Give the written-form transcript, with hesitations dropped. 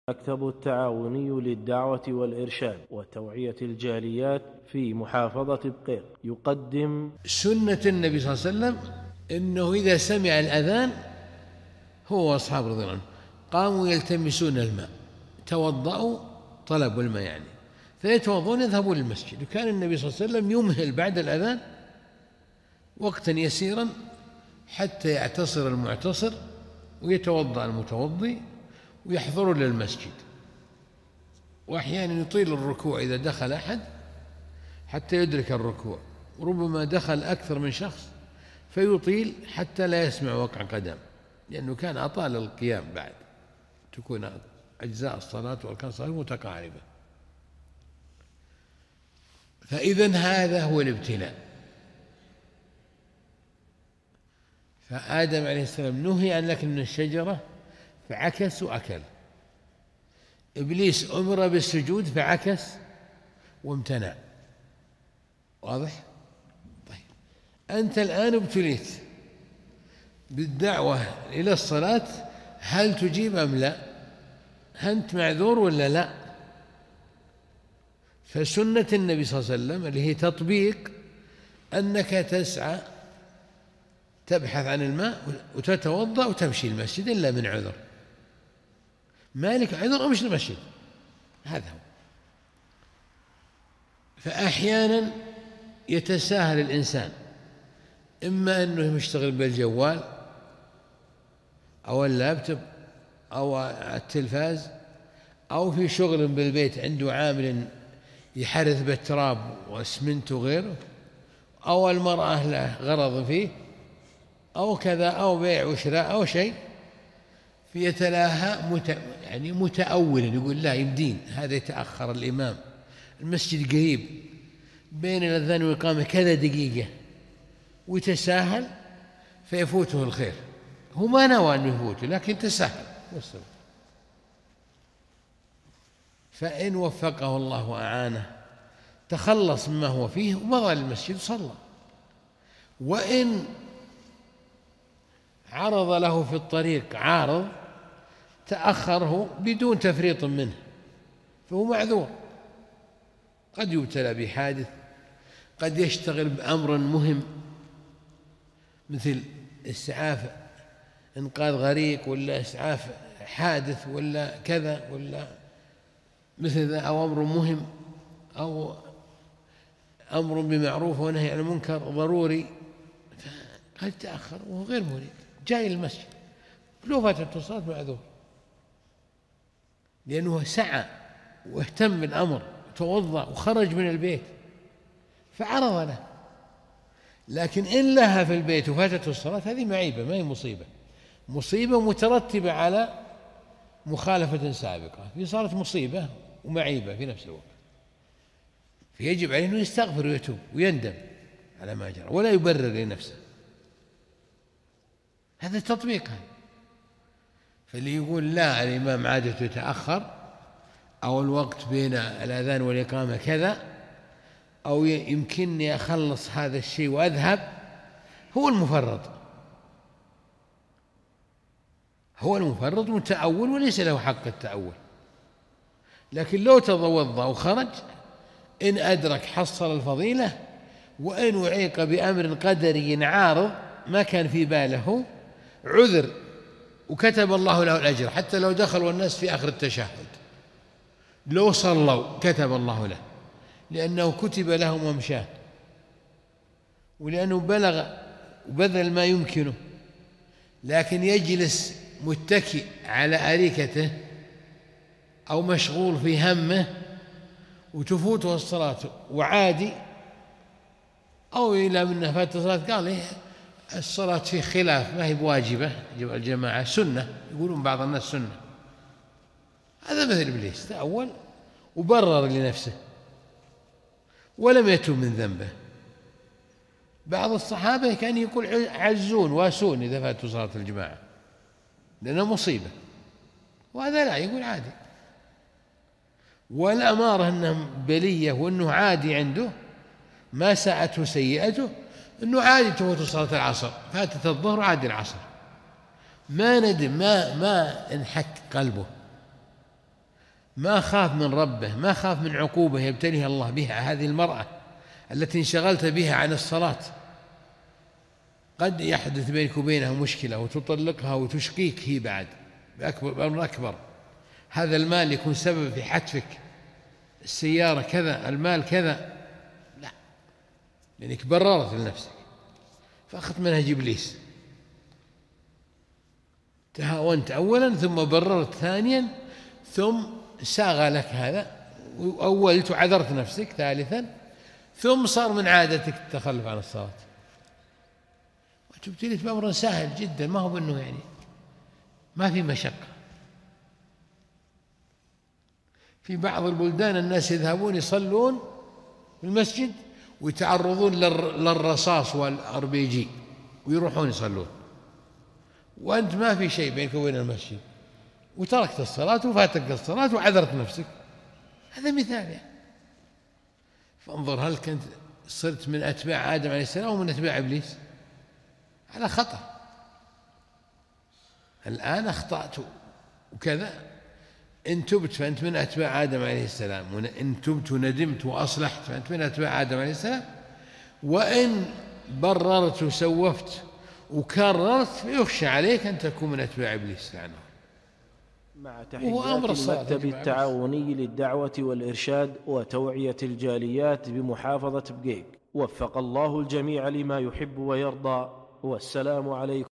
المكتب التعاوني للدعوة والإرشاد وتوعية الجاليات في محافظة بقير يقدم سنة النبي صلى الله عليه وسلم إنه إذا سمع الأذان هو وأصحابه رضي الله عنهم قاموا يلتمسون الماء، توضأوا، طلبوا الماء يعني، فيتوضؤون يذهبون للمسجد. وكان النبي صلى الله عليه وسلم يمهل بعد الأذان وقتا يسيرا حتى يعتصر المعتصر ويتوضأ المتوضي ويحضروا للمسجد. وأحيانا يطيل الركوع إذا دخل أحد حتى يدرك الركوع، وربما دخل أكثر من شخص فيطيل حتى لا يسمع وقع قدم، لأنه كان أطال القيام بعد، تكون أجزاء الصلاة وأركان الصلاة متقاربة. فإذن هذا هو الابتلاء. فآدم عليه السلام نهي أن لكن من الشجرة فعكس وأكل، إبليس أمر بالسجود فعكس وامتنع. واضح؟ طيب أنت الآن ابتليت بالدعوة إلى الصلاة، هل تجيب أم لا؟ أنت معذور ولا لا؟ فسنة النبي صلى الله عليه وسلم اللي هي تطبيق أنك تسعى تبحث عن الماء وتتوضأ وتمشي المسجد إلا من عذر، مالك عذر أمشي المسجد، هذا هو. فأحيانا يتساهل الإنسان، إما أنه يشتغل بالجوال أو اللابتوب أو التلفاز، أو في شغل بالبيت عنده عامل يحرث بالتراب واسمنت وغيره، أو المرأة له غرض فيه أو كذا، أو بيع وشراء أو شيء، فيتلاها يعني متأولا، يقول لا يمدين هذا يتأخر الإمام، المسجد قريب بين الأذان والإقامة كذا دقيقة، ويتساهل فيفوته الخير. هو ما نوى أنه يفوته لكن تساهل. فإن وفقه الله وأعانه تخلص مما هو فيه ومضى للمسجد وصلى. وإن عرض له في الطريق عارض تأخره بدون تفريط منه فهو معذور، قد يبتلى بحادث، قد يشتغل بأمر مهم مثل إسعاف إنقاذ غريق ولا إسعاف حادث ولا كذا ولا مثل ذا، أو أمر مهم أو أمر بمعروف ونهي عن المنكر ضروري، قد تأخر وهو غير مريد جاي المسجد، لو فاتت الصلاة معذور، لأنه سعى واهتم بالأمر توضأ وخرج من البيت فعرض له. لكن إن لها في البيت وفاتت الصلاة هذه معيبة، ما هي مصيبة، مصيبة مترتبة على مخالفة سابقة، في صارت مصيبة ومعيبة في نفس الوقت، فيجب عليه أنه يستغفر ويتوب ويندم على ما جرى ولا يبرر لنفسه. هذا تطبيق. فاللي يقول لا الإمام عادته يتأخر أو الوقت بين الأذان والإقامة كذا أو يمكنني أخلص هذا الشيء وأذهب، هو المفرط، هو المفرط متأول وليس له حق التأول. لكن لو توضأ وخرج إن أدرك حصل الفضيلة، وإن أعيق بأمر قدري عارض ما كان في باله عذر وكتب الله له الأجر، حتى لو دخل والناس في آخر التشهد لو صلوا كتب الله له، لأنه كتب له ممشاه ولأنه بلغ وبذل ما يمكنه. لكن يجلس متكئ على أريكته أو مشغول في همه وتفوته الصلاة وعادي، أو إلى منه فات الصلاة قال إيه الصلاة في خلاف ما هي بواجبة الجماعة سنة، يقولون بعض الناس سنة، هذا مثل إبليس تأول وبرر لنفسه ولم يتوب من ذنبه. بعض الصحابة كان يقول عزون واسون إذا فاتوا صلاة الجماعة لأنها مصيبة، وهذا لا يقول عادي. والأمارة أنه بلية وأنه عادي عنده ما ساءته سيئته، أنه عادي تفوت صلاة العصر، فاتت الظهر عادي العصر، ما ندم، ما انحك قلبه، ما خاف من ربه، ما خاف من عقوبة يبتليها الله بها هذه المرأة التي انشغلت بها عن الصلاة. قد يحدث بينك وبينها مشكلة وتطلقها وتشقيك هي بعد بأمر أكبر. هذا المال يكون سبب في حتفك، السيارة كذا، المال كذا، لا، لأنك بررت لنفسك فأخذت منهج إبليس. تهاونت أولا ثم بررت ثانيا ثم ساغ لك هذا، وأولت وعذرت نفسك ثالثا، ثم صار من عادتك التخلف عن الصلاة. وتبتليت بأمر سهل جدا، ما هو بأنه يعني ما في مشقة. في بعض البلدان الناس يذهبون يصلون في المسجد ويتعرضون للرصاص والأربيجي ويروحون يصلون، وأنت ما في شيء بينك وبين المسجد، وتركت الصلاة وفاتك الصلاة وعذرت نفسك. هذا مثال يعني. فانظر، هل كنت صرت من أتباع آدم عليه السلام ومن أتباع إبليس؟ على خطأ. الآن أخطأت وكذا، إن تبت فأنت من أتباع آدم عليه السلام، وإن تبت وندمت وأصلحت فأنت من أتباع آدم عليه السلام، وإن بررت وسوفت وكررت يخشى عليك أن تكون من أتباع إبليس لعنه. مع تحيات المكتب التعاوني للدعوة والإرشاد وتوعية الجاليات بمحافظة بقيق، وفق الله الجميع لما يحب ويرضى، والسلام عليكم.